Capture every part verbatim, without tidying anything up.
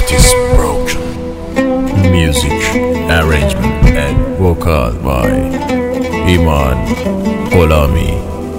heart is broken. Music, arrangement and vocal by Iman Gholami.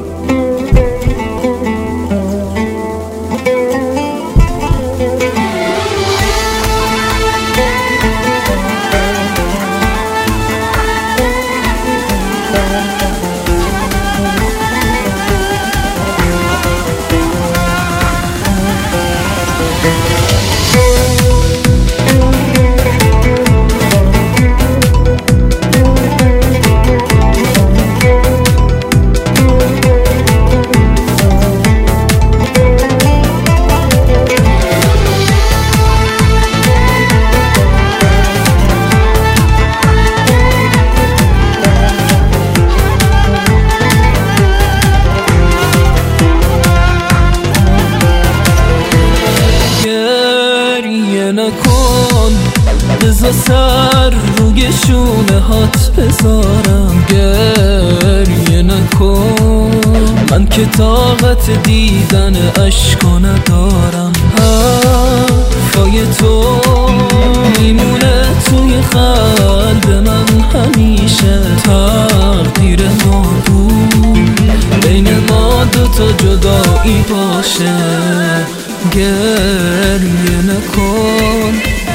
نکن بذار سر روی شونه هات بذارم، گریه نکن من که طاقت دیدن عشقا ندارم. حرفای تو میمونه توی قلب من همیشه، تقدیر ما بود بین ما دوتا جدایی باشه. گریه نکن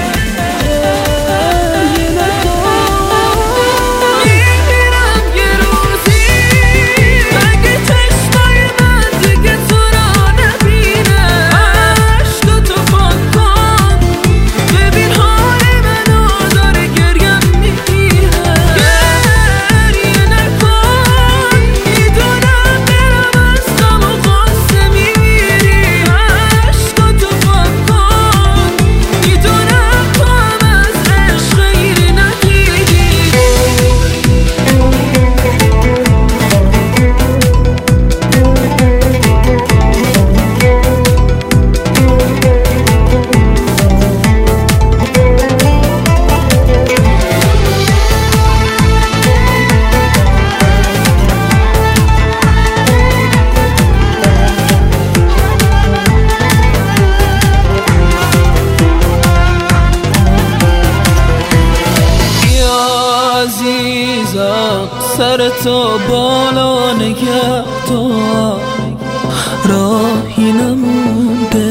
سر تا بالا نگه دار، راهی نمونده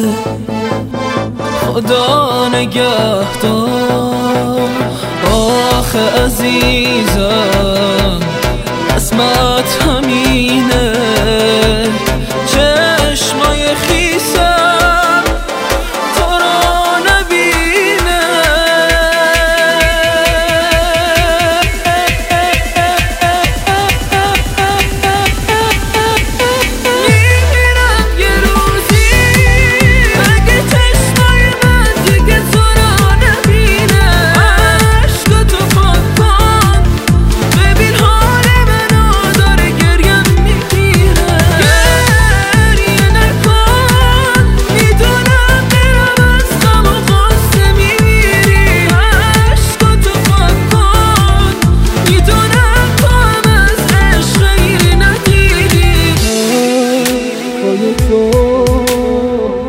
خدا نگه دار. آخه عزیزم قسمت همینه، چشمای خیسم تو رو نبینه.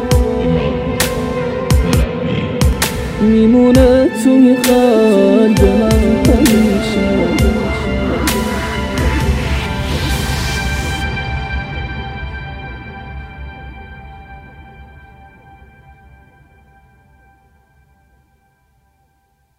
میمونه توی قلبم